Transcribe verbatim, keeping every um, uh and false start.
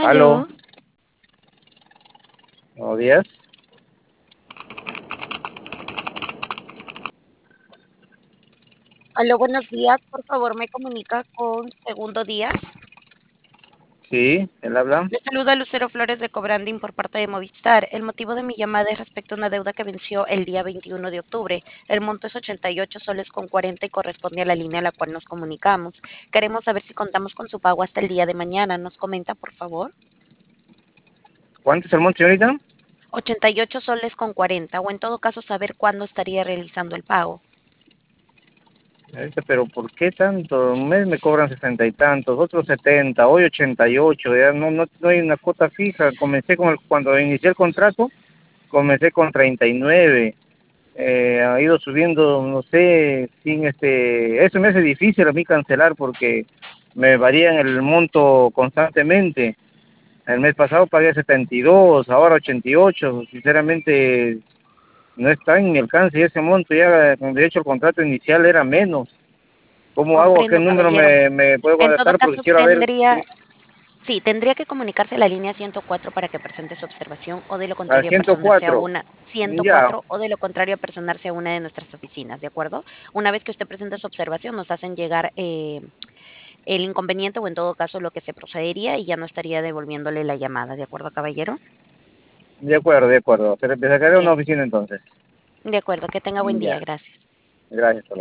Aló, Aló, buenos días. aló, buenos días. Por favor, me comunica con Segundo Díaz. Sí, él habla. Le saluda Lucero Flores de Cobranding por parte de Movistar. El motivo de mi llamada es respecto a una deuda que venció el día veintiuno de octubre. El monto es ochenta y ocho soles con cuarenta y corresponde a la línea a la cual nos comunicamos. Queremos saber si contamos con su pago hasta el día de mañana. ¿Nos comenta, por favor? ¿Cuánto es el monto, señorita? ochenta y ocho soles con cuarenta, o en todo caso saber cuándo estaría realizando el pago. Señorita, pero ¿por qué tanto? Un mes me cobran sesenta y tantos, otros setenta, hoy ochenta y ocho. Ya no, no, no hay una cuota fija. Comencé con el, cuando inicié el contrato, comencé con treinta y nueve. Eh, ha ido subiendo, no sé, sin este, eso me hace difícil a mí cancelar porque me varían el monto constantemente. El mes pasado pagué setenta y dos, ahora ochenta y ocho. Sinceramente, no está en mi alcance y ese monto ya, de hecho el contrato inicial era menos. ¿Cómo hago? ¿A qué Comprendo, número caballero. me, me puedo En todo contactar? Porque caso, quiero ver tendría, si sí, tendría que comunicarse a la línea ciento cuatro para que presente su observación o de lo al contrario personarse a ciento cuatro. una ciento Ya, cuatro o de lo contrario personarse a una de nuestras oficinas, ¿de acuerdo? Una vez que usted presente su observación, nos hacen llegar eh, el inconveniente o en todo caso lo que se procedería y ya no estaría devolviéndole la llamada, ¿de acuerdo, caballero? de acuerdo, de acuerdo. Pero te sacaré a una Bien, oficina entonces. de acuerdo, que tenga buen Ya, día, gracias. gracias.